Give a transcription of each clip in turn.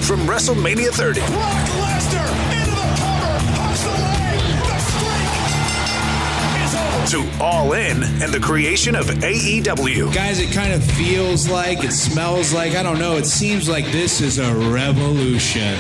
from WrestleMania 30. Brock Lesnar into the cover, hooks the leg, the streak is over. To All In and the creation of AEW. Guys, it kind of feels like, it smells like, I don't know, it seems like this is a revolution.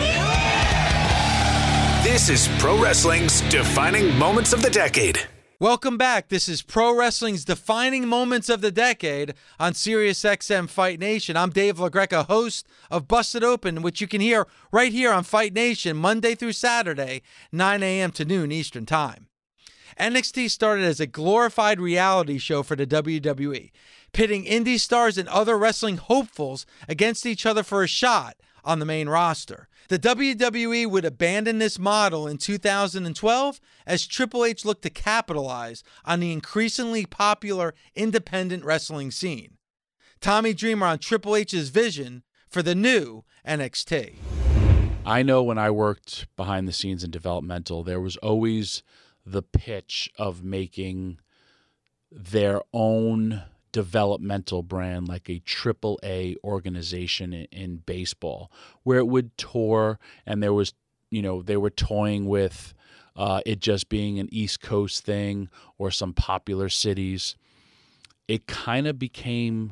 This is Pro Wrestling's Defining Moments of the Decade. Welcome back. This is Pro Wrestling's Defining Moments of the Decade on SiriusXM Fight Nation. I'm Dave LaGreca, host of Busted Open, which you can hear right here on Fight Nation Monday through Saturday, 9 a.m. to noon Eastern Time. NXT started as a glorified reality show for the WWE, pitting indie stars and other wrestling hopefuls against each other for a shot on the main roster. The WWE would abandon this model in 2012 as Triple H looked to capitalize on the increasingly popular independent wrestling scene. Tommy Dreamer on Triple H's vision for the new NXT. I know when I worked behind the scenes in developmental, there was always the pitch of making their own developmental brand, like a AAA organization in baseball, where it would tour, and there was, they were toying with it just being an East Coast thing or some popular cities. It kind of became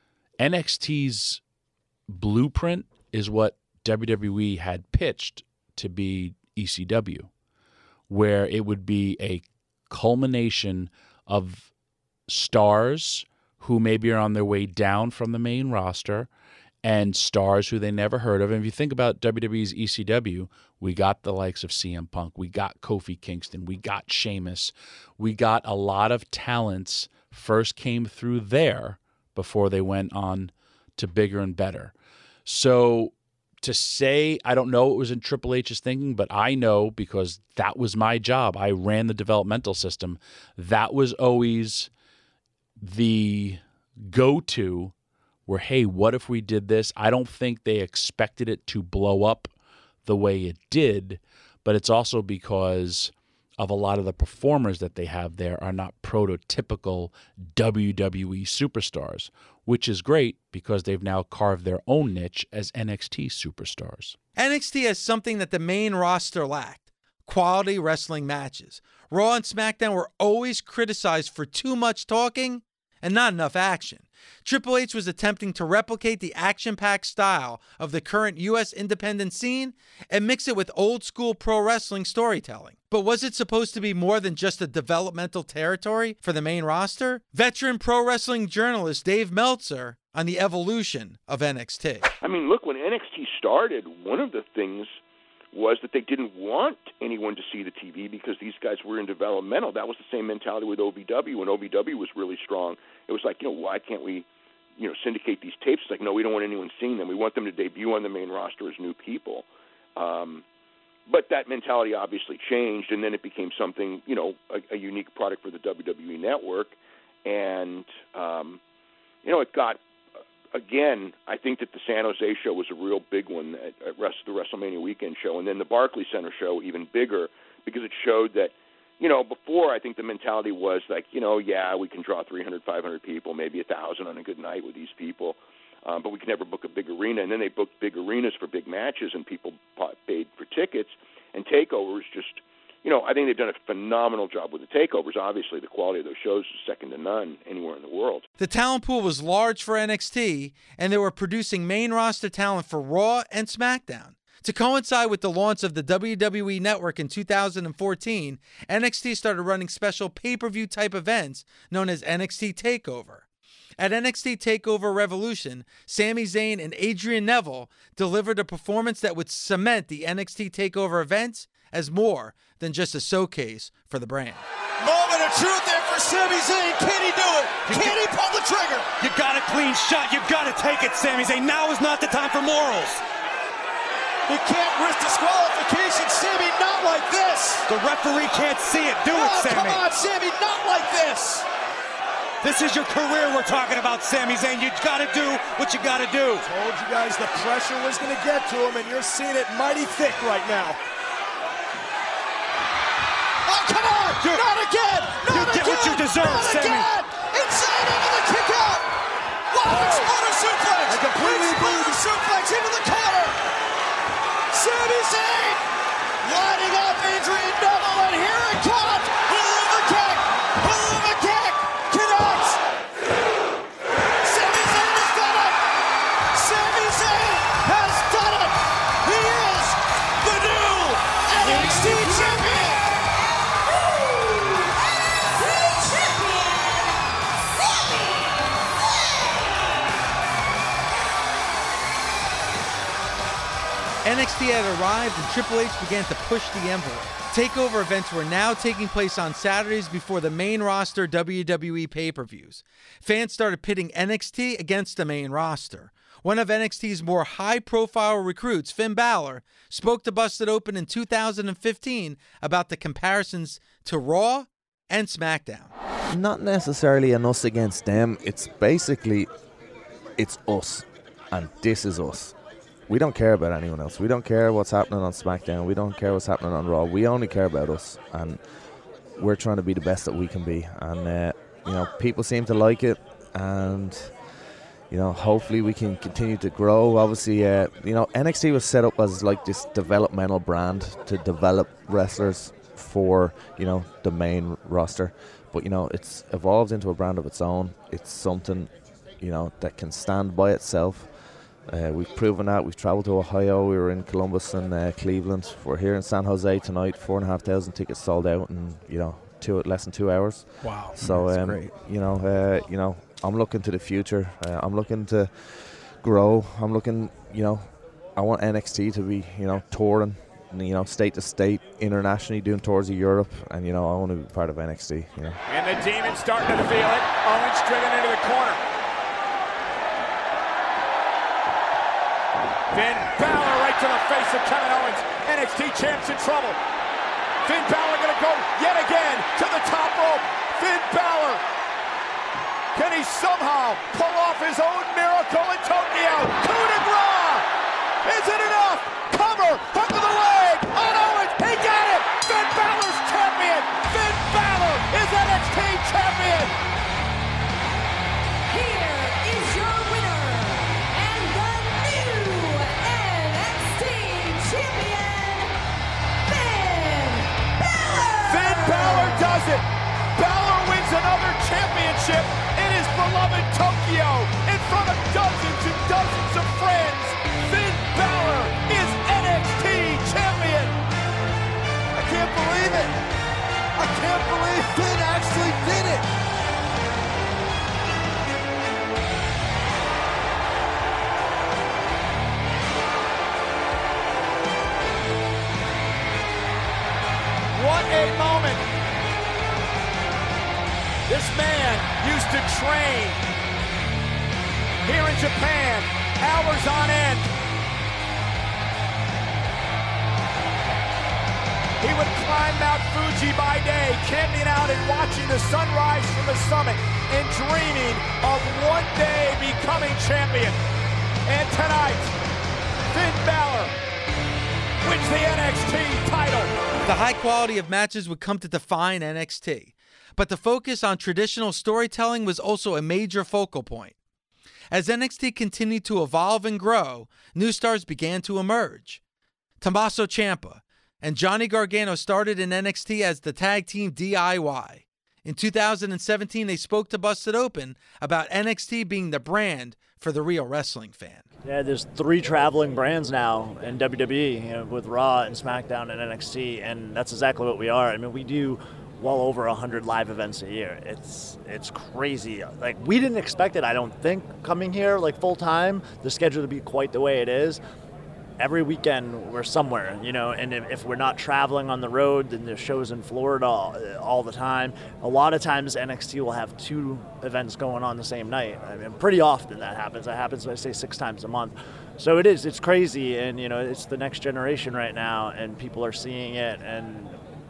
NXT's blueprint is what WWE had pitched to be ECW, where it would be a culmination of stars who maybe are on their way down from the main roster and stars who they never heard of. And if you think about WWE's ECW, we got the likes of CM Punk, we got Kofi Kingston, we got Sheamus, we got a lot of talents first came through there before they went on to bigger and better. So to say, I don't know what was in Triple H's thinking, but I know because that was my job. I ran the developmental system. That was always the go-to where, hey, what if we did this? I don't think they expected it to blow up the way it did, but it's also because of a lot of the performers that they have there are not prototypical WWE superstars, which is great because they've now carved their own niche as NXT superstars. NXT has something that the main roster lacked: quality wrestling matches. Raw and SmackDown were always criticized for too much talking and not enough action. Triple H was attempting to replicate the action-packed style of the current U.S. independent scene and mix it with old-school pro wrestling storytelling. But was it supposed to be more than just a developmental territory for the main roster? Veteran pro wrestling journalist Dave Meltzer on the evolution of NXT. I mean, look, when NXT started, one of the things was that they didn't want anyone to see the TV because these guys were in developmental. That was the same mentality with OVW. When OVW was really strong, it was like, why can't we, syndicate these tapes? It's like, no, we don't want anyone seeing them. We want them to debut on the main roster as new people. But that mentality obviously changed, and then it became something, a unique product for the WWE Network. And, it got... Again, I think that the San Jose show was a real big one at the WrestleMania weekend show, and then the Barclays Center show even bigger because it showed that, before I think the mentality was like, we can draw 300, 500 people, maybe 1,000 on a good night with these people, but we can never book a big arena. And then they booked big arenas for big matches, and people paid for tickets, and takeovers just, I think they've done a phenomenal job with the takeovers. Obviously, the quality of those shows is second to none anywhere in the world. The talent pool was large for NXT, and they were producing main roster talent for Raw and SmackDown. To coincide with the launch of the WWE Network in 2014, NXT started running special pay-per-view type events known as NXT TakeOver. At NXT TakeOver Revolution, Sami Zayn and Adrian Neville delivered a performance that would cement the NXT TakeOver events as more than just a showcase for the brand. Moment of truth there for Sami Zayn. Can he do it? Can he pull the trigger? You got a clean shot. You got to take it, Sami Zayn. Now is not the time for morals. He can't risk disqualification. Sami, not like this. The referee can't see it. Do it, Sami. Come on, Sami, not like this. This is your career we're talking about, Sami Zayn. You got to do what you got to do. Told you guys the pressure was going to get to him, and you're seeing it mighty thick right now. Oh, come on! Not again! Not again! You get what you deserve, not Sami. Again. Insane into the kick out! Wow, exploder suplex! I completely agree. Suplex into the corner! NXT had arrived and Triple H began to push the envelope. Takeover events were now taking place on Saturdays before the main roster WWE pay-per-views. Fans started pitting NXT against the main roster. One of NXT's more high-profile recruits, Finn Balor, spoke to Busted Open in 2015 about the comparisons to Raw and SmackDown. Not necessarily an us against them. It's basically, it's us, and this is us. We don't care about anyone else. We don't care what's happening on SmackDown. We don't care what's happening on Raw. We only care about us, and we're trying to be the best that we can be. And people seem to like it, and hopefully we can continue to grow. Obviously, NXT was set up as like this developmental brand to develop wrestlers for the main roster, but it's evolved into a brand of its own. It's something that can stand by itself. We've proven that. We've traveled to Ohio. We were in Columbus and Cleveland. We're here in San Jose tonight. 4,500 tickets sold out in less than 2 hours. Wow! So that's great. I'm looking to the future. I'm looking to grow. I'm looking. I want NXT to be touring, state to state, internationally, doing tours of Europe, and I want to be part of NXT. And the Demon's starting to feel it. Owens driven into the corner. Finn Balor right to the face of Kevin Owens. NXT champ's in trouble. Finn Balor gonna go yet again to the top rope. Finn Balor. Can he somehow pull off his own miracle in Tokyo? Coup de grace! Is it enough? Cover, hook of the leg on Owens. He got it! Finn Balor's champion! Finn Balor is NXT champion! Here is your winner and the new NXT champion, Finn Balor! Finn Balor does it! Balor wins another championship in his beloved Tokyo in front of dozens and dozens of friends. Finn Balor is NXT champion! I can't believe it! I can't believe Finn actually did it! What a moment! This man used to train here in Japan, hours on end. He would climb Mount Fuji by day, camping out and watching the sunrise from the summit and dreaming of one day becoming champion. And tonight, Finn Balor wins the NXT title. The high quality of matches would come to define NXT, but the focus on traditional storytelling was also a major focal point. As NXT continued to evolve and grow, new stars began to emerge. Tommaso Ciampa and Johnny Gargano started in NXT as the tag team DIY. In 2017, they spoke to Busted Open about NXT being the brand for the real wrestling fan. Yeah, there's 3 traveling brands now in WWE, with Raw and SmackDown and NXT, and that's exactly what we are. I mean, we do well over 100 live events a year. It's crazy. Like, we didn't expect it, I don't think, coming here like full time, the schedule to be quite the way it is. Every weekend we're somewhere, and if we're not traveling on the road, then there's shows in Florida all the time. A lot of times NXT will have 2 events going on the same night. I mean, pretty often that happens. That happens, I say, 6 times a month. So it's crazy, and it's the next generation right now, and people are seeing it, and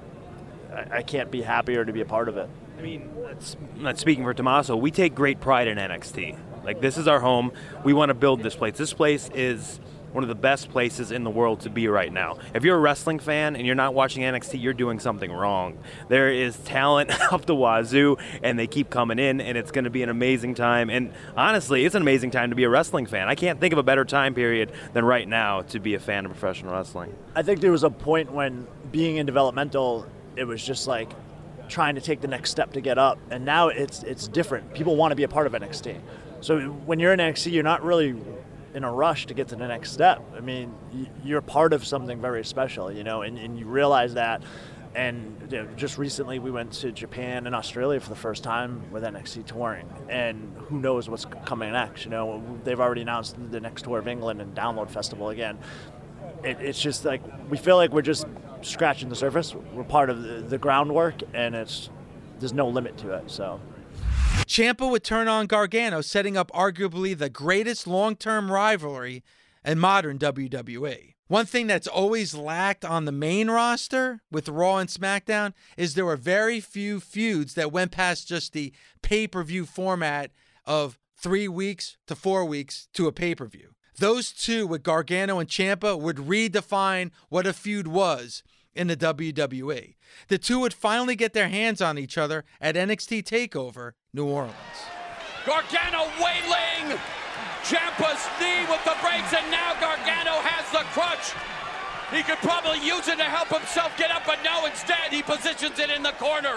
I can't be happier to be a part of it. I mean, not speaking for Tommaso, we take great pride in NXT. Like, this is our home. We want to build this place. This place is one of the best places in the world to be right now. If you're a wrestling fan and you're not watching NXT, you're doing something wrong. There is talent up the wazoo, and they keep coming in, and it's going to be an amazing time. And honestly, it's an amazing time to be a wrestling fan. I can't think of a better time period than right now to be a fan of professional wrestling. I think there was a point when being in developmental, it was just like trying to take the next step to get up, and now it's different. People want to be a part of NXT. So when you're in NXT, you're not really in a rush to get to the next step. I mean, you're part of something very special, and you realize that. And just recently we went to Japan and Australia for the first time with NXT touring, and who knows what's coming next. They've already announced the next tour of England and Download Festival again. it's just like we feel like we're just scratching the surface. We're part of the groundwork, and there's no limit to it. So Ciampa would turn on Gargano, setting up arguably the greatest long-term rivalry in modern WWE. One thing that's always lacked on the main roster with Raw and SmackDown is there were very few feuds that went past just the pay-per-view format of 3 weeks to 4 weeks to a pay-per-view. Those two with Gargano and Ciampa would redefine what a feud was in the WWE. The two would finally get their hands on each other at NXT TakeOver New Orleans. Gargano wailing Ciampa's knee with the brakes, and now Gargano has the crutch. He could probably use it to help himself get up, but no, instead he positions it in the corner.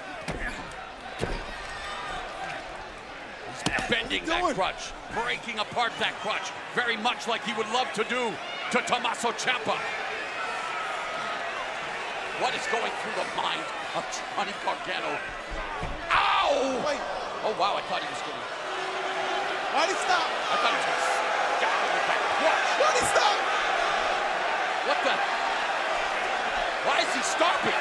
He's bending that crutch, breaking apart that crutch, very much like he would love to do to Tommaso Ciampa. What is going through the mind of Johnny Gargano? Ow! Wait. Oh, wow, I thought he was going to... Why'd he stop? I thought he was going to stab him with that crutch. Why'd he stop? What the... Why is he stopping?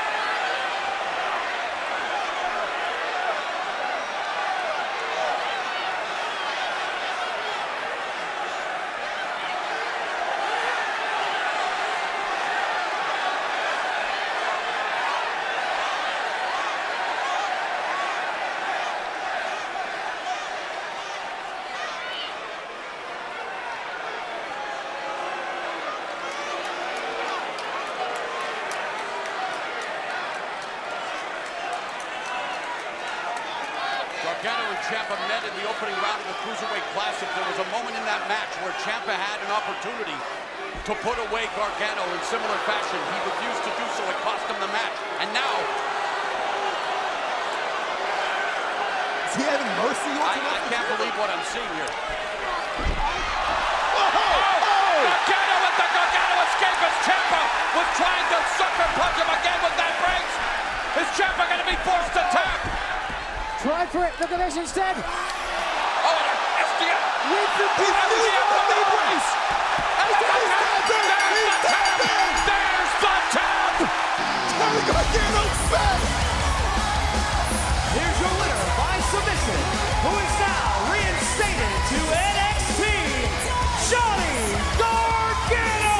Gargano and Ciampa met in the opening round of the Cruiserweight Classic. There was a moment in that match where Ciampa had an opportunity to put away Gargano in similar fashion. He refused to do so. It cost him the match. And now... Is he having mercy on I can't believe what I'm seeing here. Gargano with the Gargano escape as Ciampa was trying to sucker punch him again with that brakes. Is Ciampa going to be forced to tap? Try for it. Look at this instead. Oh, and an SDF. With the SDF on the brace. There's the tap. Johnny Gargano fed. Here's your winner by submission, who is now reinstated to NXT, Johnny Gargano.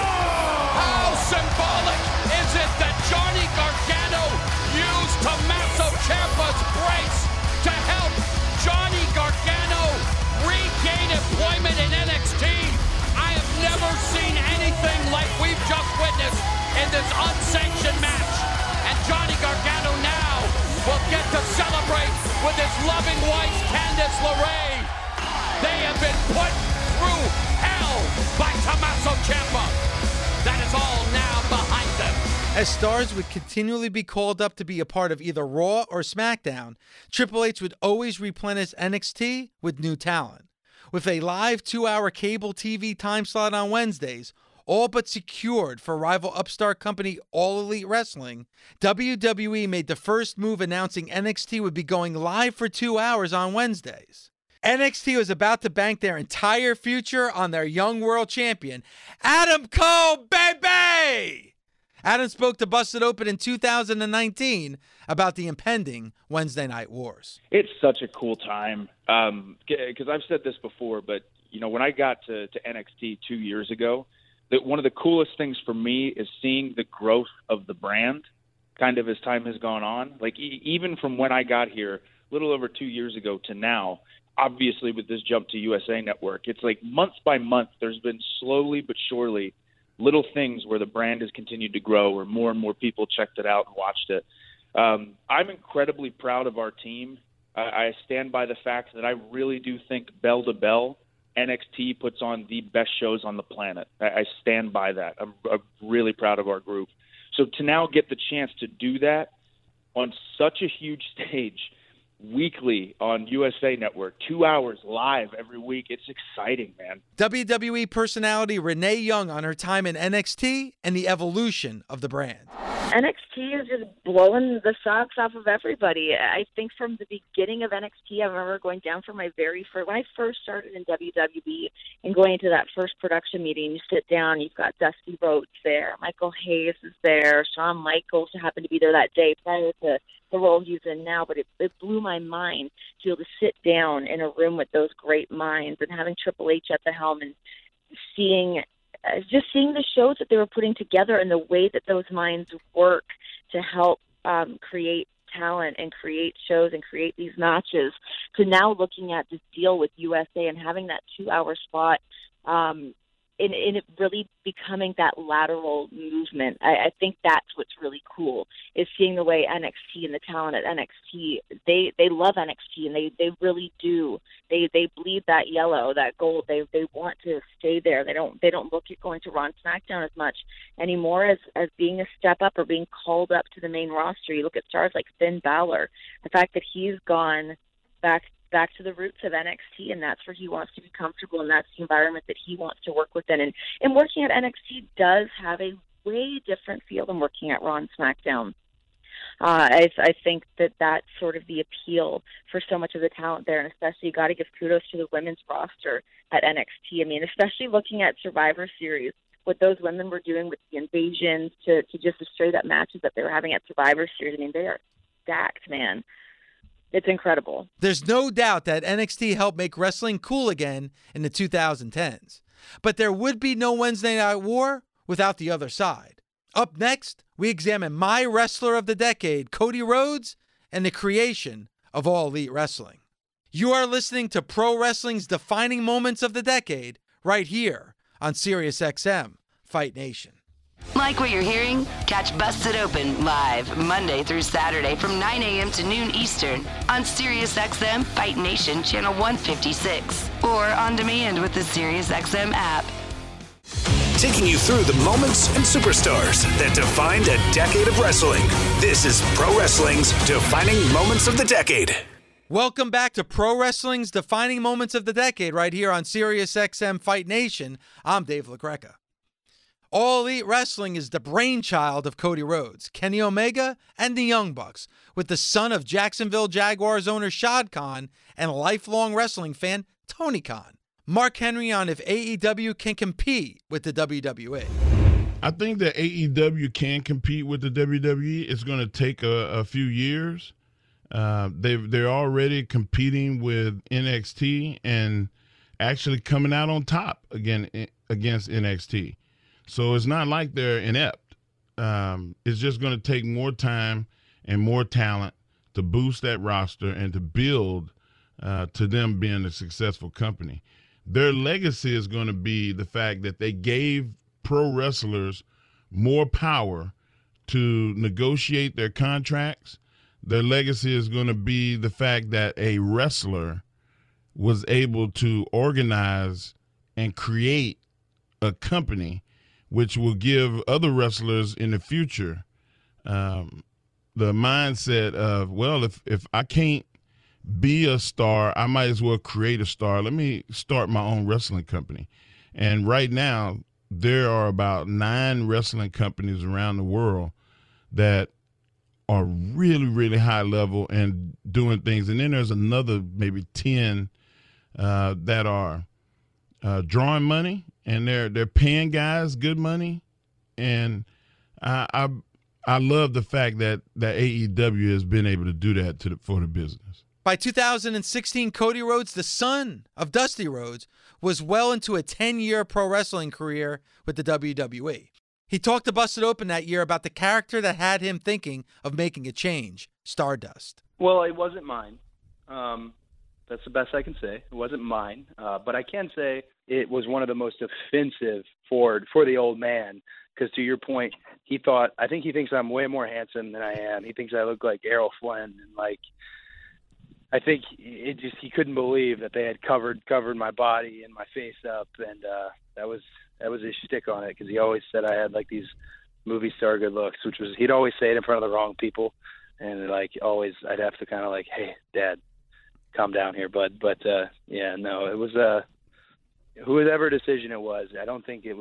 How symbolic is it that Johnny Gargano used Tommaso Ciampa's brace to help Johnny Gargano regain employment in NXT. I have never seen anything like we've just witnessed in this unsanctioned match. And Johnny Gargano now will get to celebrate with his loving wife, Candice LeRae. They have been put through hell by Tommaso Ciampa. That is all now behind them. As stars would continually be called up to be a part of either Raw or SmackDown, Triple H would always replenish NXT with new talent. With a live 2-hour cable TV time slot on Wednesdays, all but secured for rival upstart company All Elite Wrestling, WWE made the first move announcing NXT would be going live for 2 hours on Wednesdays. NXT was about to bank their entire future on their young world champion, Adam Cole, baby! Adam spoke to Busted Open in 2019 about the impending Wednesday Night Wars. It's such a cool time because I've said this before, but you know when I got to NXT 2 years ago, that one of the coolest things for me is seeing the growth of the brand, kind of as time has gone on. Like even from when I got here, a little over 2 years ago to now. Obviously, with this jump to USA Network, it's like month by month, there's been slowly but surely little things where the brand has continued to grow, where more and more people checked it out and watched it. I'm incredibly proud of our team. I stand by the fact that I really do think bell to bell, NXT puts on the best shows on the planet. I stand by that. I'm really proud of our group. So to now get the chance to do that on such a huge stage, weekly on USA Network, 2 hours live every week. It's exciting, man. WWE personality Renee Young on her time in NXT and the evolution of the brand. NXT is just blowing the socks off of everybody. I think from the beginning of NXT, I remember going down for my very first, when I first started in WWE and going into that first production meeting, you sit down, you've got Dusty Rhodes there, Michael Hayes is there, Shawn Michaels happened to be there that day prior to the role he's in now, but it blew my mind to be able to sit down in a room with those great minds and having Triple H at the helm and seeing the shows that they were putting together and the way that those minds work to help create talent and create shows and create these matches, to now looking at this deal with USA and having that 2-hour spot in it really becoming that lateral movement. I think that's what's really cool, is seeing the way NXT and the talent at NXT, they love NXT, and they really do. They bleed that yellow, that gold. They want to stay there. They don't look at going to Raw and SmackDown as much anymore as being a step up or being called up to the main roster. You look at stars like Finn Balor, the fact that he's gone back to the roots of NXT, and that's where he wants to be comfortable, and that's the environment that he wants to work within. And working at NXT does have a way different feel than working at Raw and SmackDown. I think that's sort of the appeal for so much of the talent there, and especially you got to give kudos to the women's roster at NXT. I mean, especially looking at Survivor Series, what those women were doing with the Invasions to just the straight-up matches that they were having at Survivor Series. I mean, they are stacked, man. It's incredible. There's no doubt that NXT helped make wrestling cool again in the 2010s. But there would be no Wednesday Night War without the other side. Up next, we examine my wrestler of the decade, Cody Rhodes, and the creation of All Elite Wrestling. You are listening to Pro Wrestling's defining moments of the decade right here on SiriusXM Fight Nation. Like what you're hearing? Catch Busted Open live Monday through Saturday from 9 a.m. to noon Eastern on SiriusXM Fight Nation Channel 156 or on demand with the SiriusXM app. Taking you through the moments and superstars that defined a decade of wrestling. This is Pro Wrestling's Defining Moments of the Decade. Welcome back to Pro Wrestling's Defining Moments of the Decade right here on SiriusXM Fight Nation. I'm Dave LaGreca. All Elite Wrestling is the brainchild of Cody Rhodes, Kenny Omega, and the Young Bucks, with the son of Jacksonville Jaguars owner Shad Khan and lifelong wrestling fan Tony Khan. Mark Henry on if AEW can compete with the WWE. I think that AEW can compete with the WWE. It's going to take a few years. They're already competing with NXT and actually coming out on top again against NXT. So it's not like they're inept. It's just going to take more time and more talent to boost that roster and to build to them being a successful company. Their legacy is going to be the fact that they gave pro wrestlers more power to negotiate their contracts. Their legacy is going to be the fact that a wrestler was able to organize and create a company which will give other wrestlers in the future the mindset of, well, if I can't be a star, I might as well create a star. Let me start my own wrestling company. And right now, there are about 9 wrestling companies around the world that are really, really high level and doing things. And then there's another maybe 10 that are drawing money, and they're paying guys good money. And I love the fact that AEW has been able to do that for the business. By 2016, Cody Rhodes, the son of Dusty Rhodes, was well into a 10-year pro wrestling career with the WWE. He talked to Busted Open that year about the character that had him thinking of making a change, Stardust. Well, it wasn't mine. That's the best I can say. It wasn't mine. But I can say it was one of the most offensive for the old man. Because to your point, I think he thinks I'm way more handsome than I am. He thinks I look like Errol Flynn. And I think he couldn't believe that they had covered my body and my face up. And that was his shtick on it, because he always said I had these movie star good looks, which was, he'd always say it in front of the wrong people. And always I'd have to kind of hey, Dad, calm down here, bud. But yeah, no, it was whoever decision it was. I don't think it was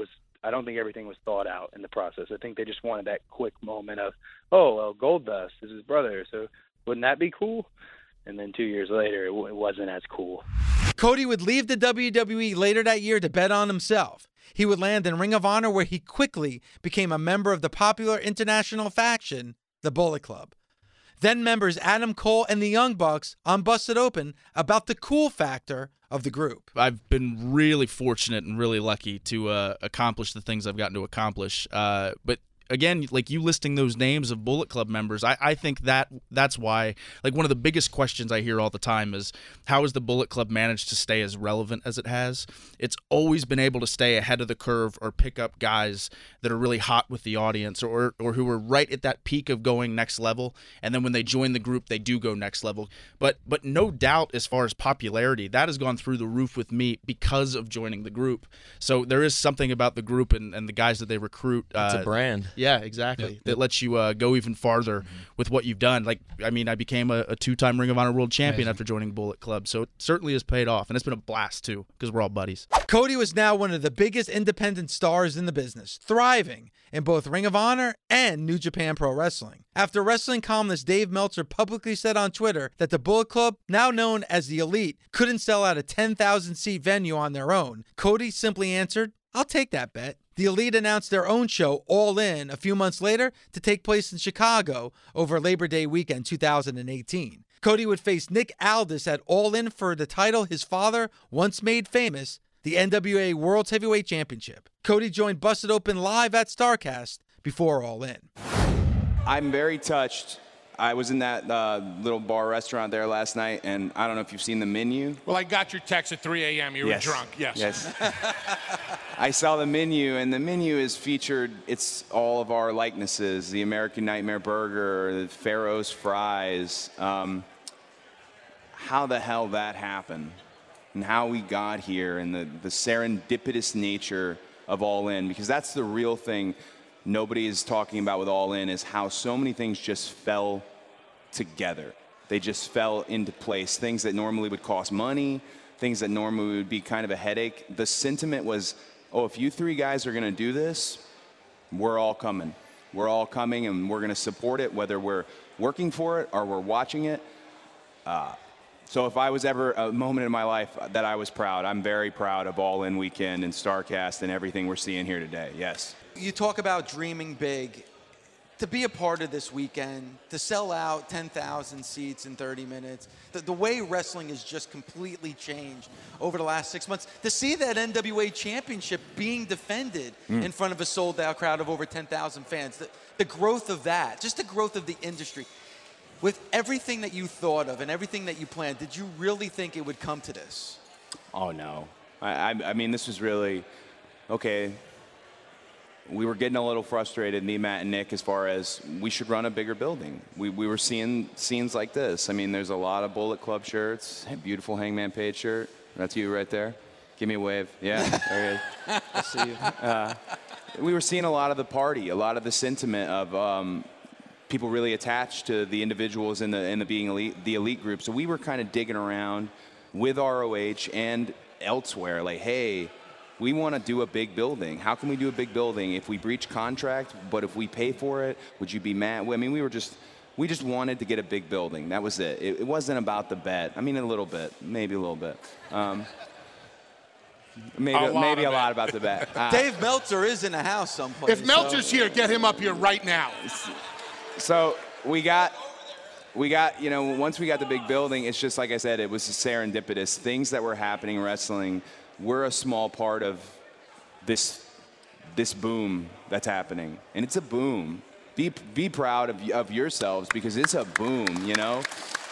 I don't think everything was thought out in the process. I think they just wanted that quick moment of, oh, well, Goldust is his brother, so wouldn't that be cool? And then 2 years later, it wasn't as cool. Cody would leave the WWE later that year to bet on himself. He would land in Ring of Honor, where he quickly became a member of the popular international faction, the Bullet Club. Then members Adam Cole and the Young Bucks on Busted Open about the cool factor of the group. I've been really fortunate and really lucky to accomplish the things I've gotten to accomplish. But again, like you listing those names of Bullet Club members, I think that's why, like, one of the biggest questions I hear all the time is, how has the Bullet Club managed to stay as relevant as it has? It's always been able to stay ahead of the curve or pick up guys that are really hot with the audience or who are right at that peak of going next level, and then when they join the group, they do go next level. But no doubt, as far as popularity, that has gone through the roof with me because of joining the group. So there is something about the group and the guys that they recruit. It's a brand. Yeah, exactly. That lets you go even farther with what you've done. Like, I mean, I became a two-time Ring of Honor World Champion after joining Bullet Club, so it certainly has paid off, and it's been a blast, too, because we're all buddies. Cody was now one of the biggest independent stars in the business, thriving in both Ring of Honor and New Japan Pro Wrestling. After wrestling columnist Dave Meltzer publicly said on Twitter that the Bullet Club, now known as the Elite, couldn't sell out a 10,000-seat venue on their own, Cody simply answered, "I'll take that bet." The Elite announced their own show, All In, a few months later to take place in Chicago over Labor Day weekend 2018. Cody would face Nick Aldis at All In for the title his father once made famous, the NWA World Heavyweight Championship. Cody joined Busted Open live at StarCast before All In. I'm very touched. I was in that little bar restaurant there last night, and I don't know if you've seen the menu. Well, I got your text at 3 a.m. You were drunk. Yes. I saw the menu, and the menu is featured. It's all of our likenesses: the American Nightmare Burger, the Pharaoh's Fries. How the hell that happened, and how we got here, and the serendipitous nature of All In, because that's the real thing nobody is talking about with All In, is how so many things just fell together. They just fell into place. Things that normally would cost money, things that normally would be kind of a headache. The sentiment was, oh, if you three guys are going to do this, we're all coming. We're all coming, and we're going to support it, whether we're working for it or we're watching it. So if I was ever a moment in my life that I was proud, I'm very proud of All In Weekend and StarCast and everything we're seeing here today. Yes. You talk about dreaming big. To be a part of this weekend, to sell out 10,000 seats in 30 minutes, the way wrestling has just completely changed over the last 6 months. To see that NWA championship being defended in front of a sold-out crowd of over 10,000 fans, the growth of that, just the growth of the industry. With everything that you thought of and everything that you planned, did you really think it would come to this? Oh, no. I mean, this was really, okay, we were getting a little frustrated, me, Matt, and Nick, as far as we should run a bigger building. We were seeing scenes like this. I mean, there's a lot of Bullet Club shirts, beautiful Hangman Page shirt. That's you right there. Give me a wave. Yeah, there he is. I see you. We were seeing a lot of the party, a lot of the sentiment of people really attached to the individuals in the being elite, the elite group. So we were kind of digging around with ROH and elsewhere, like, hey, we want to do a big building. How can we do a big building if we breach contract, but if we pay for it, would you be mad? I mean, we just wanted to get a big building. That was it. It wasn't about the bet. I mean, a little bit, maybe a little bit. Maybe a lot about the bet. Dave Meltzer is in the house someplace. If Meltzer's here, get him up here right now. So we got, you know, once we got the big building, it's just like I said, it was serendipitous. Things that were happening in wrestling, we're a small part of this boom that's happening. And it's a boom. Be proud of yourselves, because it's a boom, you know?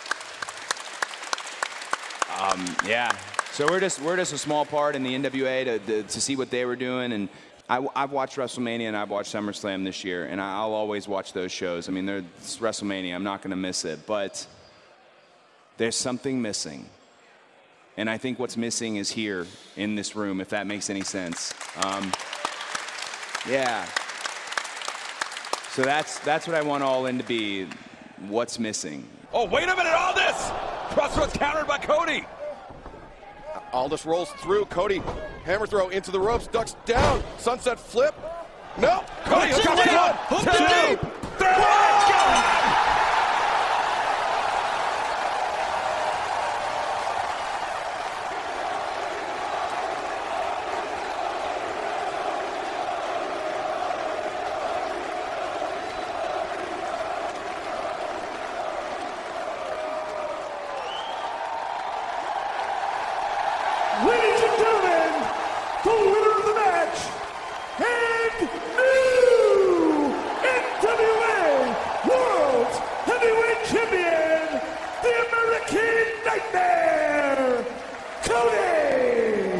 Yeah. So we're just a small part in the NWA to see what they were doing. And I've watched WrestleMania and I've watched SummerSlam this year, and I'll always watch those shows. I mean, it's WrestleMania. I'm not going to miss it. But there's something missing. And I think what's missing is here in this room, if that makes any sense. Yeah. So that's what I want All In to be. What's missing? Oh, wait a minute, Aldis! Crossroads countered by Cody. Aldis rolls through. Cody Hammer throw into the ropes, ducks down, sunset flip. No, Cody's Hooked got it one, deep. Hooked it two, deep. three. Ladies and gentlemen, the winner of the match and new NWA World Heavyweight Champion, the American Nightmare, Cody!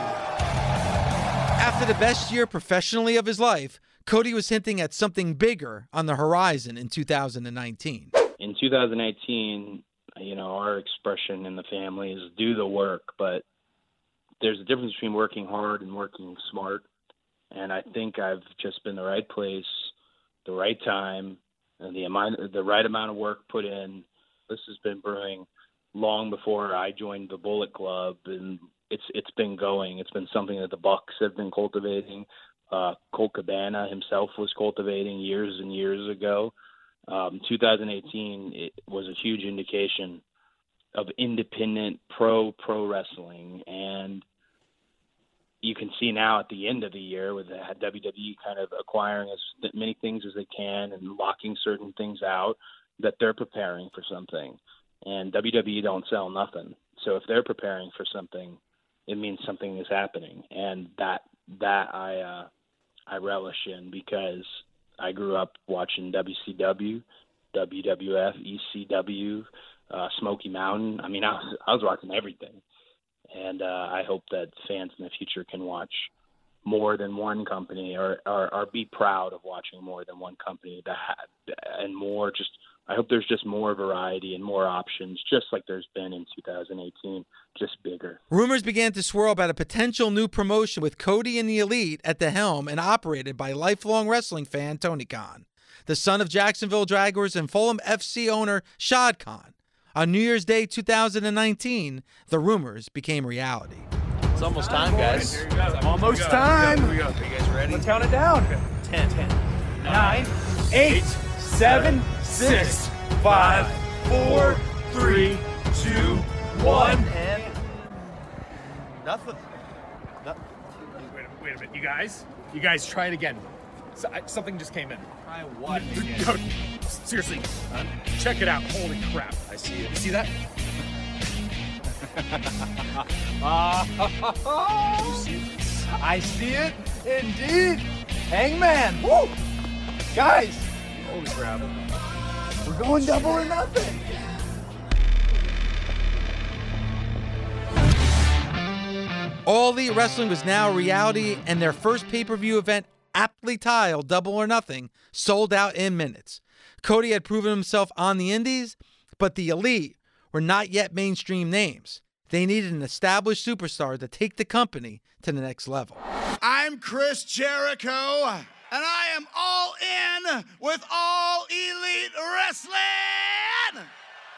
After the best year professionally of his life, Cody was hinting at something bigger on the horizon in 2019. In 2018, our expression in the family is do the work, but there's a difference between working hard and working smart. And I think I've just been the right place, the right time, and the right amount of work put in. This has been brewing long before I joined the Bullet Club, and it's been going. It's been something that the Bucks have been cultivating. Colt Cabana himself was cultivating years and years ago. 2018 it was a huge indication of independent pro wrestling, and you can see now at the end of the year with the WWE kind of acquiring as many things as they can and locking certain things out that they're preparing for something. And WWE don't sell nothing, so if they're preparing for something, it means something is happening, and that I relish in because I grew up watching WCW, WWF, ECW. Smoky Mountain. I mean, I was watching everything, and I hope that fans in the future can watch more than one company, or be proud of watching more than one company and more. I hope there's just more variety and more options, just like there's been in 2018, just bigger. Rumors began to swirl about a potential new promotion with Cody and the Elite at the helm and operated by lifelong wrestling fan Tony Khan, the son of Jacksonville Jaguars and Fulham FC owner Shad Khan. On New Year's Day 2019, the rumors became reality. It's almost time, guys. Almost time. Here we go. Are you guys ready? Let's count it down. 10, 9, 8, 7, 6, 5, 4, 3, 2, 1. And nothing. Wait a minute, you guys try it again. Something just came in. Try what? No, seriously, check it out. Holy crap. I see it. You see that? You see it? I see it, indeed. Hangman. Woo! Guys, Holy crap. we're going double or nothing. All Elite Wrestling was now a reality, and their first pay-per-view event, aptly titled Double or Nothing, sold out in minutes. Cody had proven himself on the indies, but the Elite were not yet mainstream names. They needed an established superstar to take the company to the next level. I'm Chris Jericho, and I am all in with All Elite Wrestling!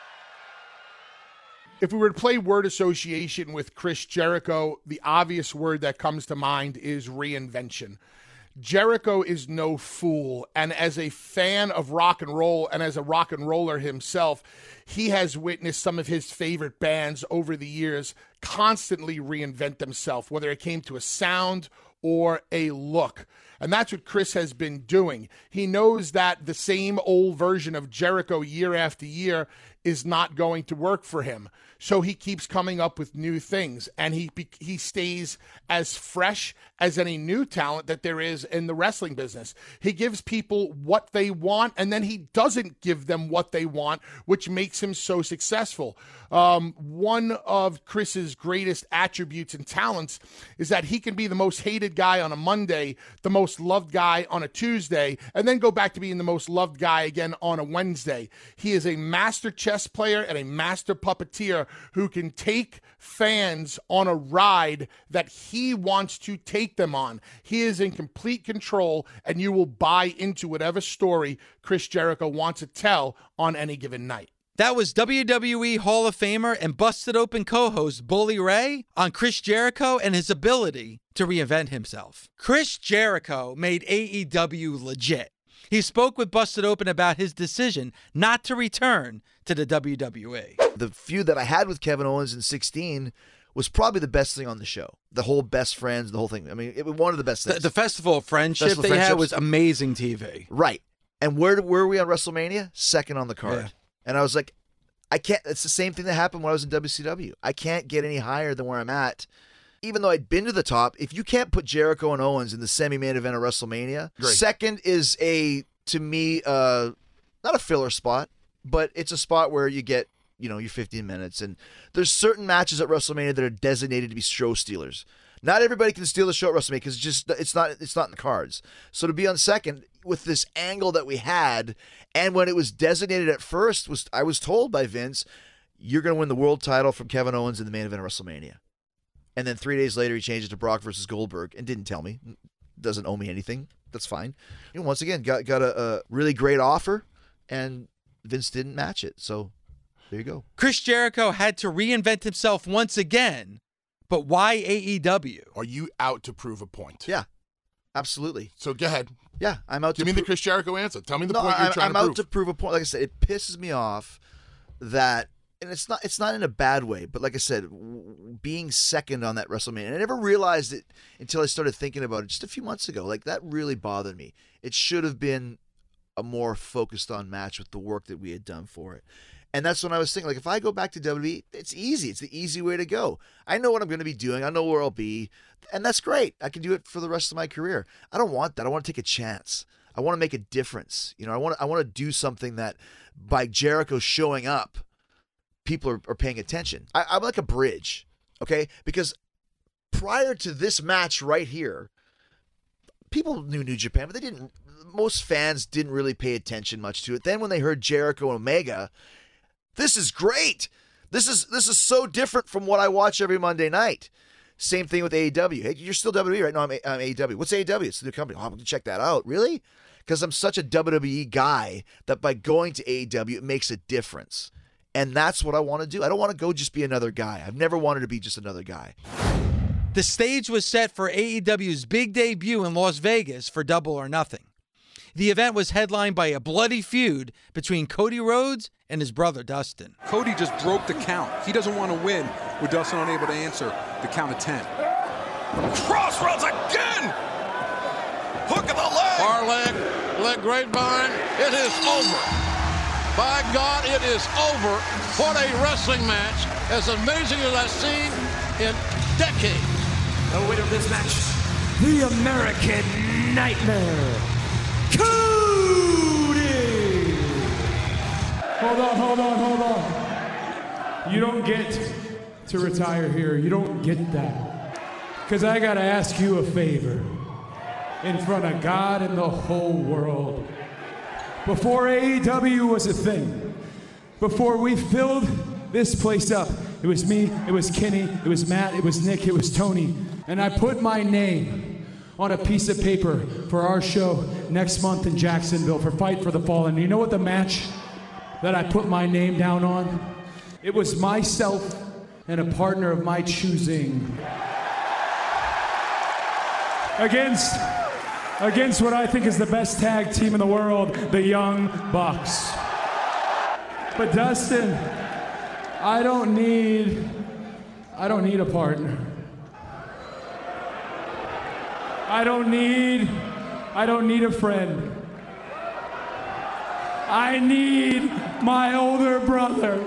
If we were to play word association with Chris Jericho, the obvious word that comes to mind is reinvention. Jericho is no fool, and as a fan of rock and roll and as a rock and roller himself, he has witnessed some of his favorite bands over the years constantly reinvent themselves, whether it came to a sound or a look. And that's what Chris has been doing. He knows that the same old version of Jericho year after year is not going to work for him. So he keeps coming up with new things, and he stays as fresh as any new talent that there is in the wrestling business. He gives people what they want, and then he doesn't give them what they want, which makes him so successful. One of Chris's greatest attributes and talents is that he can be the most hated guy on a Monday, the most loved guy on a Tuesday, and then go back to being the most loved guy again on a Wednesday. He is a master chess player and a master puppeteer who can take fans on a ride that he wants to take them on. He is in complete control, and you will buy into whatever story Chris Jericho wants to tell on any given night. That was WWE Hall of Famer and Busted Open co-host Bully Ray on Chris Jericho and his ability to reinvent himself. Chris Jericho made AEW legit. He spoke with Busted Open about his decision not to return to the WWE. The feud that I had with Kevin Owens in 2016 was probably the best thing on the show. The whole best friends, the whole thing. I mean, it was one of the best things. The Festival of Friendship they had was amazing TV. Right. And where were we on WrestleMania? Second on the card. Yeah. And I was like, I can't. It's the same thing that happened when I was in WCW. I can't get any higher than where I'm at. Even though I'd been to the top, if you can't put Jericho and Owens in the semi-main event of WrestleMania, second is to me, not a filler spot, but it's a spot where you get, your 15 minutes. And there's certain matches at WrestleMania that are designated to be show stealers. Not everybody can steal the show at WrestleMania because it's not in the cards. So to be on second with this angle that we had, and when it was designated at first, I was told by Vince, you're going to win the world title from Kevin Owens in the main event of WrestleMania. And then 3 days later, he changed it to Brock versus Goldberg and didn't tell me. Doesn't owe me anything. That's fine. Once again, got a really great offer, and Vince didn't match it. So there you go. Chris Jericho had to reinvent himself once again. But why AEW? Are you out to prove a point? Yeah, absolutely. So go ahead. Yeah, I'm out to Give me the Chris Jericho answer. Tell me the point you're trying to prove. I'm out to prove a point. Like I said, it pisses me off that, and it's not in a bad way, but like I said, being second on that WrestleMania, and I never realized it until I started thinking about it just a few months ago. Like, that really bothered me. It should have been a more focused on match with the work that we had done for it. And that's when I was thinking, like, if I go back to WWE, it's easy. It's the easy way to go. I know what I'm going to be doing. I know where I'll be. And that's great. I can do it for the rest of my career. I don't want that. I want to take a chance. I want to make a difference. I want to do something that by Jericho showing up, people are paying attention. I'm like a bridge, okay? Because prior to this match right here, people knew New Japan, but most fans didn't really pay attention much to it. Then when they heard Jericho and Omega, this is great. This is so different from what I watch every Monday night. Same thing with AEW. Hey, you're still WWE, right? No, I'm AEW. What's AEW? It's the new company. Oh, I'm going to check that out. Really? Because I'm such a WWE guy that by going to AEW, it makes a difference. And that's what I want to do. I don't want to go just be another guy. I've never wanted to be just another guy. The stage was set for AEW's big debut in Las Vegas for Double or Nothing. The event was headlined by a bloody feud between Cody Rhodes and his brother Dustin. Cody just broke the count. He doesn't want to win with Dustin unable to answer the count of 10. Crossroads again! Hook of the leg! Far leg grapevine. It is over. By God, it is over. What a wrestling match. As amazing as I've seen in decades. The winner of this match, the American Nightmare, Cody! Hold on. You don't get to retire here. You don't get that. Because I got to ask you a favor in front of God and the whole world. Before AEW was a thing, before we filled this place up, it was me, it was Kenny, it was Matt, it was Nick, it was Tony, and I put my name on a piece of paper for our show next month in Jacksonville for Fight for the Fallen. And you know what the match that I put my name down on? It was myself and a partner of my choosing against what I think is the best tag team in the world, the Young Bucks. But Dustin, I don't need a partner. I don't need a friend. I need my older brother.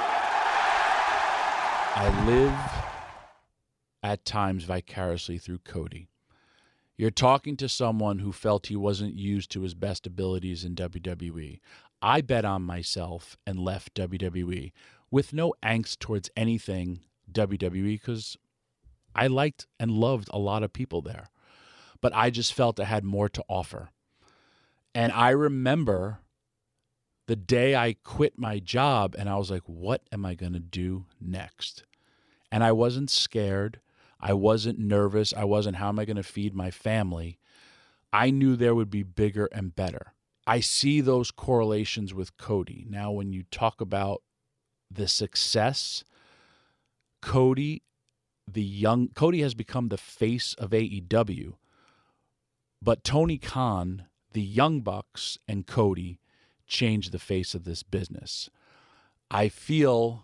I live at times vicariously through Cody. You're talking to someone who felt he wasn't used to his best abilities in WWE. I bet on myself and left WWE with no angst towards anything WWE because I liked and loved a lot of people there. But I just felt I had more to offer. And I remember the day I quit my job and I was like, what am I going to do next? And I wasn't scared. I wasn't nervous. I wasn't, how am I going to feed my family? I knew there would be bigger and better. I see those correlations with Cody. Now, when you talk about the success, Cody has become the face of AEW, but Tony Khan, the Young Bucks, and Cody changed the face of this business. I feel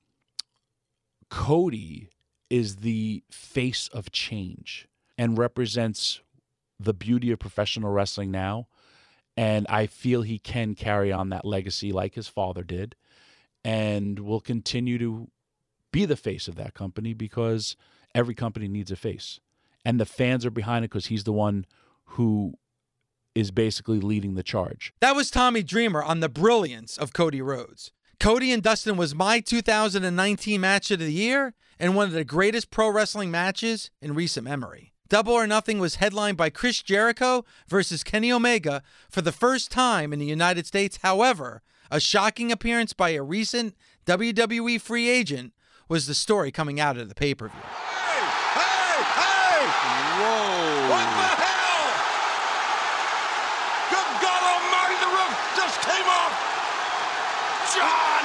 Cody is the face of change and represents the beauty of professional wrestling now. And I feel he can carry on that legacy like his father did, and will continue to be the face of that company because every company needs a face. And the fans are behind it because he's the one who is basically leading the charge. That was Tommy Dreamer on the brilliance of Cody Rhodes. Cody and Dustin was my 2019 match of the year and one of the greatest pro wrestling matches in recent memory. Double or Nothing was headlined by Chris Jericho versus Kenny Omega for the first time in the United States. However, a shocking appearance by a recent WWE free agent was the story coming out of the pay-per-view. Hey! Whoa! What the hell? Good God Almighty, the roof just came off. Jon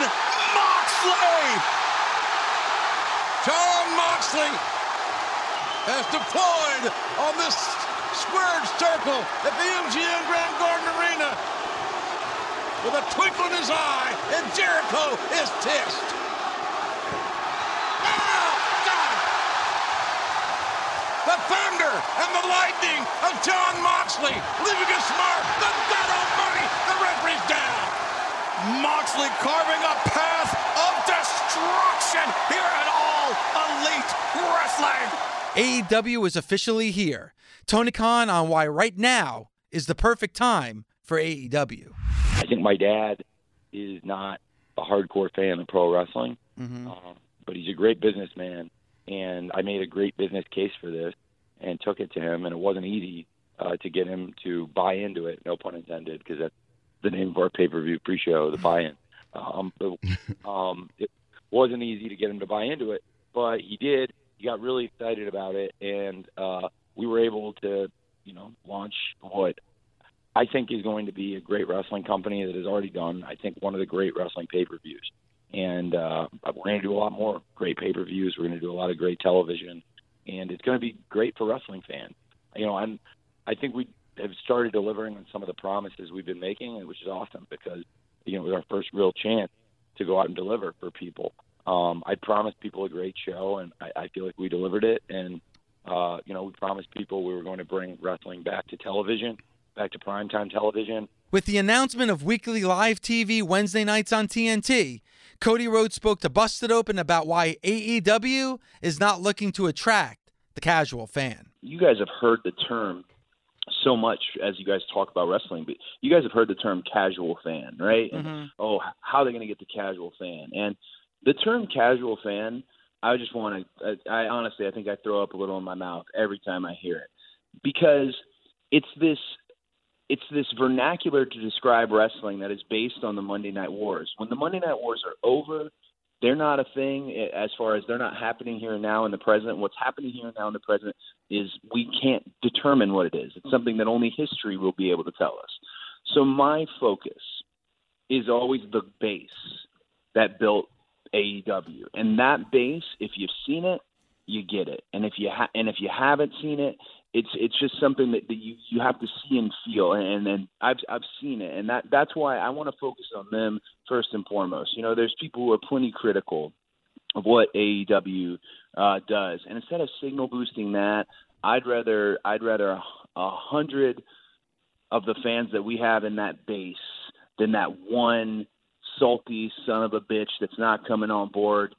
Moxley has deployed on this squared circle at the MGM Grand Garden Arena with a twinkle in his eye, and Jericho is pissed. Oh, God! The thunder and the lightning of Jon Moxley leaving his mark. The God Almighty, the referee's down. Moxley carving a path of destruction here at All Elite Wrestling. AEW is officially here. Tony Khan on why right now is the perfect time for AEW. I think my dad is not a hardcore fan of pro wrestling, but he's a great businessman, and I made a great business case for this and took it to him, and it wasn't easy to get him to buy into it, no pun intended, because that's the name of our pay-per-view pre-show, the buy-in. It wasn't easy to get him to buy into it, but he did. He got really excited about it, and we were able to, launch what I think is going to be a great wrestling company that has already done, I think, one of the great wrestling pay-per-views. And we're going to do a lot more great pay-per-views. We're going to do a lot of great television, and it's going to be great for wrestling fans. I think we have started delivering on some of the promises we've been making, which is awesome because, it was our first real chance to go out and deliver for people. I promised people a great show, and I feel like we delivered it. And, we promised people we were going to bring wrestling back to television, back to primetime television. With the announcement of weekly live TV Wednesday nights on TNT, Cody Rhodes spoke to Busted Open about why AEW is not looking to attract the casual fan. You guys have heard the term so much as you guys talk about wrestling, but you guys have heard the term casual fan, right? And, how are they going to get the casual fan? And the term casual fan, I just want to, I honestly think I throw up a little in my mouth every time I hear it, because it's this vernacular to describe wrestling that is based on the Monday Night Wars. When the Monday Night Wars are over, they're not a thing as far as they're not happening here and now in the present. What's happening here and now in the present is we can't determine what it is. It's something that only history will be able to tell us. So my focus is always the base that built AEW. And that base, if you've seen it, you get it. And if you haven't seen it, it's just something that you have to see and feel, and I've seen it, and that's why I want to focus on them first and foremost. There's people who are plenty critical of what AEW does, and instead of signal boosting that, I'd rather 100 of the fans that we have in that base than that one salty son of a bitch that's not coming on board.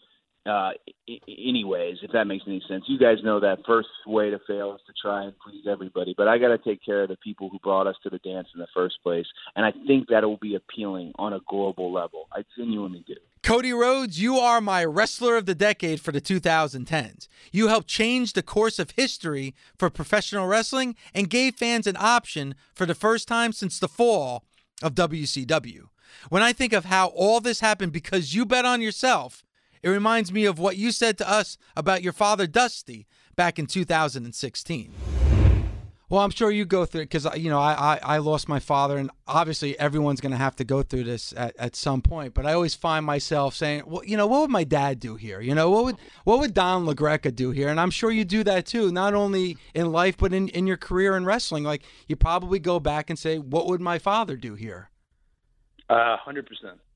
Anyways, if that makes any sense. You guys know that first way to fail is to try and please everybody, but I got to take care of the people who brought us to the dance in the first place, and I think that will be appealing on a global level. I genuinely do. Cody Rhodes, you are my wrestler of the decade for the 2010s. You helped change the course of history for professional wrestling and gave fans an option for the first time since the fall of WCW. When I think of how all this happened because you bet on yourself, it reminds me of what you said to us about your father, Dusty, back in 2016. Well, I'm sure you go through it because, I lost my father, and obviously everyone's going to have to go through this at some point. But I always find myself saying, well, what would my dad do here? What would Don LaGreca do here? And I'm sure you do that too, not only in life but in your career in wrestling. Like, you probably go back and say, what would my father do here? 100%.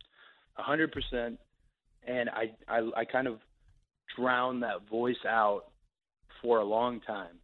100%. And I kind of drowned that voice out for a long time.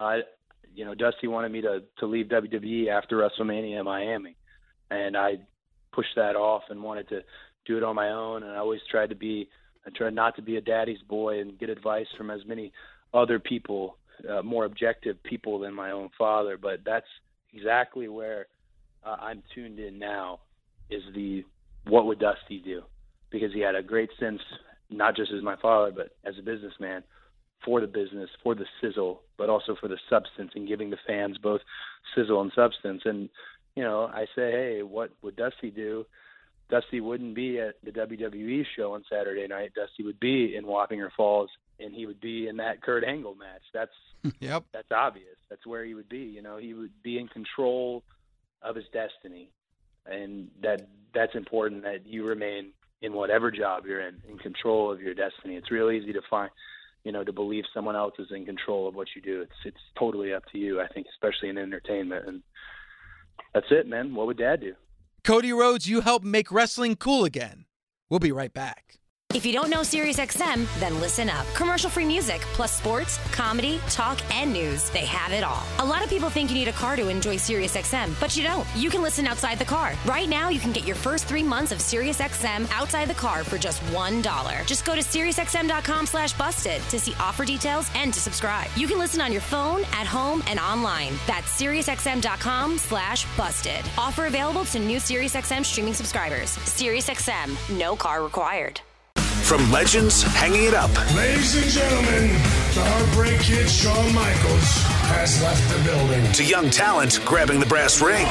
Dusty wanted me to leave WWE after WrestleMania in Miami, and I pushed that off and wanted to do it on my own. And I always tried not to be a daddy's boy and get advice from as many other people, more objective people than my own father. But that's exactly where I'm tuned in now, is what would Dusty do? Because he had a great sense, not just as my father, but as a businessman, for the business, for the sizzle, but also for the substance, and giving the fans both sizzle and substance. And, I say, hey, what would Dusty do? Dusty wouldn't be at the WWE show on Saturday night. Dusty would be in Wappinger Falls, and he would be in that Kurt Angle match. That's That's obvious. That's where he would be. He would be in control of his destiny, and that's important, that you remain in whatever job you're in control of your destiny. It's real easy to find, to believe someone else is in control of what you do. It's totally up to you, I think, especially in entertainment. And that's it, man. What would Dad do? Cody Rhodes, you help make wrestling cool again. We'll be right back. If you don't know SiriusXM, then listen up. Commercial-free music, plus sports, comedy, talk, and news. They have it all. A lot of people think you need a car to enjoy SiriusXM, but you don't. You can listen outside the car. Right now, you can get your first 3 months of SiriusXM outside the car for just $1. Just go to SiriusXM.com/busted to see offer details and to subscribe. You can listen on your phone, at home, and online. That's SiriusXM.com/busted. Offer available to new SiriusXM streaming subscribers. SiriusXM, no car required. From legends hanging it up. Ladies and gentlemen, the Heartbreak Kid Shawn Michaels has left the building. To young talent grabbing the brass ring.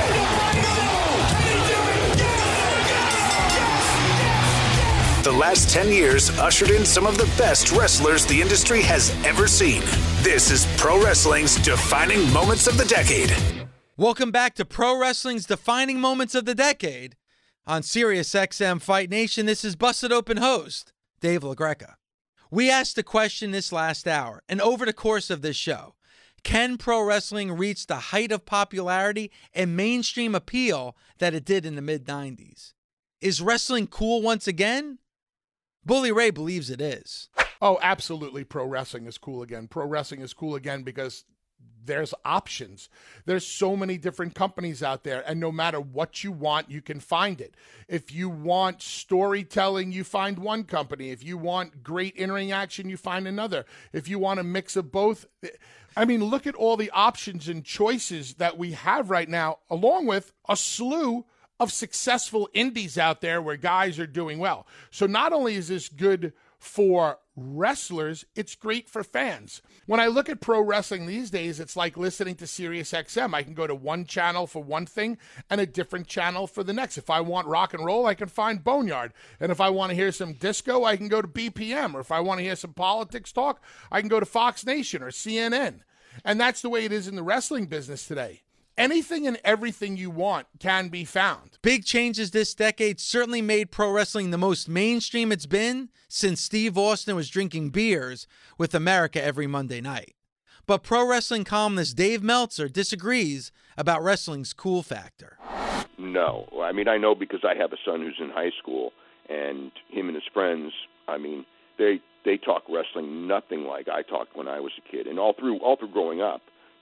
The last 10 years ushered in some of the best wrestlers the industry has ever seen. This is Pro Wrestling's Defining Moments of the Decade. Welcome back to Pro Wrestling's Defining Moments of the Decade. On SiriusXM Fight Nation, this is Busted Open host Dave LaGreca. We asked a question this last hour, and over the course of this show, can pro wrestling reach the height of popularity and mainstream appeal that it did in the mid-90s? Is wrestling cool once again? Bully Ray believes it is. Oh, absolutely. Pro wrestling is cool again. Pro wrestling is cool again because there's options. There's so many different companies out there, and no matter what you want, you can find it. If you want storytelling, you find one company. If you want great in-ring action, you find another. If you want a mix of both, I mean, look at all the options and choices that we have right now, along with a slew of successful indies out there where guys are doing well. So not only is this good for wrestlers, it's great for fans. When I look at pro wrestling these days, it's like listening to SiriusXM. I can go to one channel for one thing and a different channel for the next. If I want rock and roll, I can find Boneyard. And if I want to hear some disco, I can go to BPM. Or if I want to hear some politics talk, I can go to Fox Nation or CNN. And that's the way it is in the wrestling business today. Anything and everything you want can be found. Big changes this decade certainly made pro wrestling the most mainstream it's been since Steve Austin was drinking beers with America every Monday night. But pro wrestling columnist Dave Meltzer disagrees about wrestling's cool factor. No. I mean, I know because I have a son who's in high school, and him and his friends, I mean, they talk wrestling nothing like I talked when I was a kid. And all through growing up,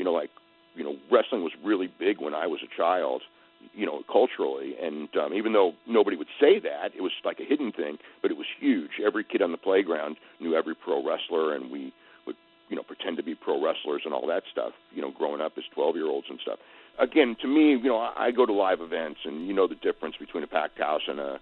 wrestling was really big when I was a child, culturally. And even though nobody would say that, it was like a hidden thing, but it was huge. Every kid on the playground knew every pro wrestler, and we would, pretend to be pro wrestlers and all that stuff, growing up as 12-year-olds and stuff. Again, to me, I go to live events, and the difference between a packed house and a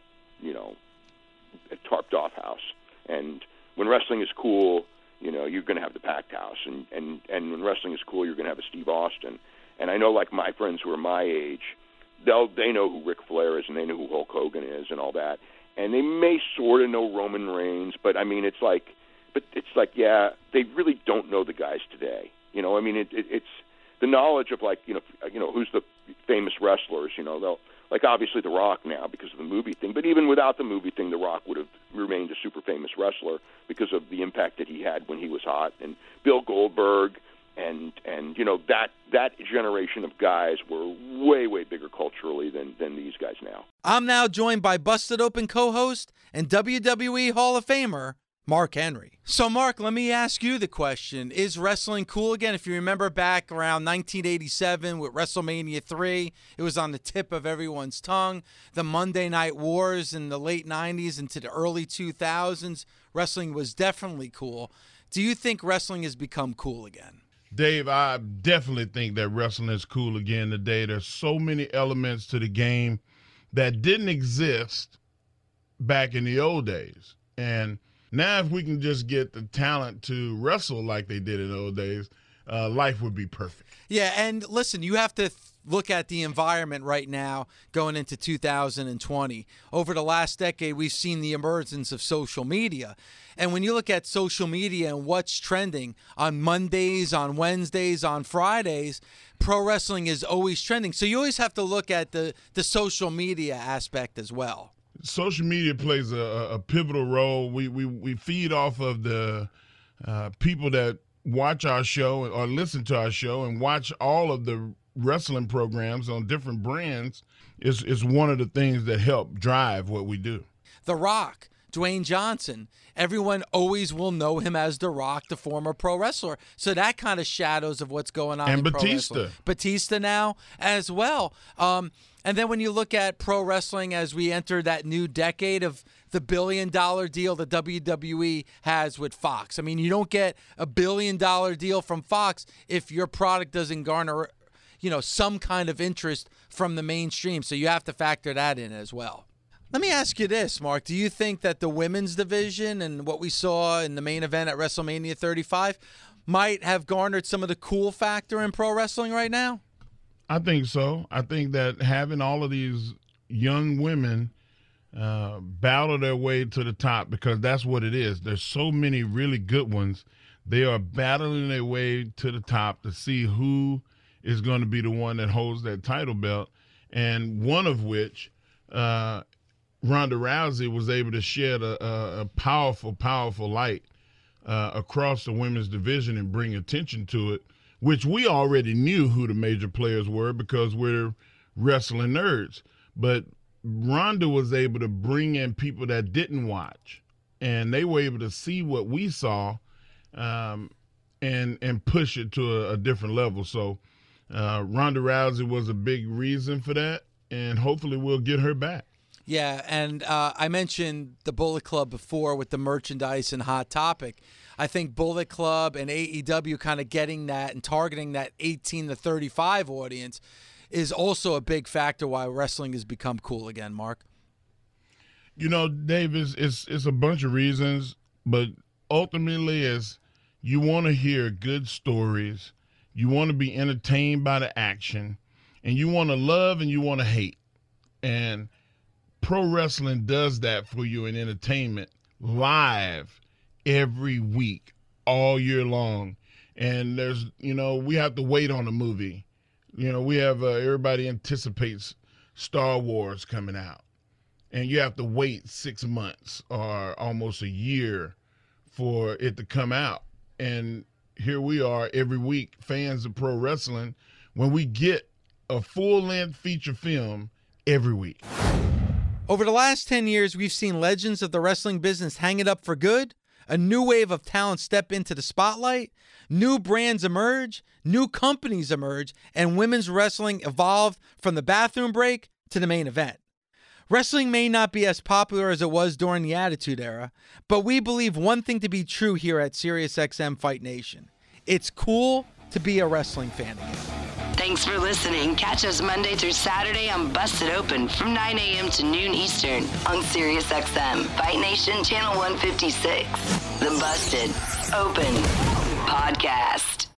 tarped-off house. And when wrestling is cool, you're going to have the packed house. And when wrestling is cool, you're going to have a Steve Austin. And I know, like, my friends who are my age, they know who Ric Flair is, and they know who Hulk Hogan is and all that. And they may sort of know Roman Reigns, but, I mean, it's like, yeah, they really don't know the guys today. It's the knowledge of like who's the famous wrestlers. They'll like obviously The Rock now because of the movie thing, but even without the movie thing, The Rock would have remained a super famous wrestler because of the impact that he had when he was hot, and Bill Goldberg. And that generation of guys were way bigger culturally than these guys now. I'm now joined by Busted Open co-host and WWE Hall of Famer Mark Henry. So Mark, let me ask you the question. Is wrestling cool again? If you remember back around 1987 with WrestleMania 3, it was on the tip of everyone's tongue. The Monday Night Wars in the late 90s into the early 2000s, wrestling was definitely cool. Do you think wrestling has become cool again? Dave, I definitely think that wrestling is cool again today. There's so many elements to the game that didn't exist back in the old days. And now if we can just get the talent to wrestle like they did in the old days, life would be perfect. Yeah, and listen, you have to look at the environment right now going into 2020. Over the last decade, we've seen the emergence of social media. And when you look at social media and what's trending on Mondays, on Wednesdays, on Fridays, pro wrestling is always trending. So you always have to look at the social media aspect as well. Social media plays a pivotal role. We feed off of the people that watch our show or listen to our show and watch all of the wrestling programs on different brands is one of the things that help drive what we do. The Rock, Dwayne Johnson, everyone always will know him as The Rock, the former pro wrestler. So that kind of shadows of what's going on. And in Batista. Pro wrestling. Batista now as well. And then when you look at pro wrestling as we enter that new decade of the $1 billion deal the WWE has with Fox. I mean, you don't get a $1 billion deal from Fox if your product doesn't garner some kind of interest from the mainstream. So you have to factor that in as well. Let me ask you this, Mark. Do you think that the women's division and what we saw in the main event at WrestleMania 35 might have garnered some of the cool factor in pro wrestling right now? I think so. I think that having all of these young women battle their way to the top, because that's what it is. There's so many really good ones. They are battling their way to the top to see who is going to be the one that holds that title belt, and one of which Ronda Rousey was able to shed a powerful light across the women's division and bring attention to it, which we already knew who the major players were because we're wrestling nerds. But Ronda was able to bring in people that didn't watch, and they were able to see what we saw and push it to a different level. So Ronda Rousey was a big reason for that, and hopefully we'll get her back. Yeah, and I mentioned the Bullet Club before with the merchandise and Hot Topic. I think Bullet Club and AEW kind of getting that and targeting that 18 to 35 audience is also a big factor why wrestling has become cool again, Mark. Dave, it's a bunch of reasons, but ultimately is you want to hear good stories, you want to be entertained by the action, and you want to love and you want to hate. And pro wrestling does that for you in entertainment live every week, all year long. And there's, we have to wait on a movie. We have everybody anticipates Star Wars coming out, and you have to wait 6 months or almost a year for it to come out. And here we are every week, fans of pro wrestling, when we get a full-length feature film every week. Over the last 10 years, we've seen legends of the wrestling business hang it up for good, a new wave of talent step into the spotlight, new brands emerge, new companies emerge, and women's wrestling evolved from the bathroom break to the main event. Wrestling may not be as popular as it was during the Attitude Era, but we believe one thing to be true here at SiriusXM Fight Nation. It's cool to be a wrestling fan again. Thanks for listening. Catch us Monday through Saturday on Busted Open from 9 a.m. to noon Eastern on SiriusXM Fight Nation Channel 156. The Busted Open Podcast.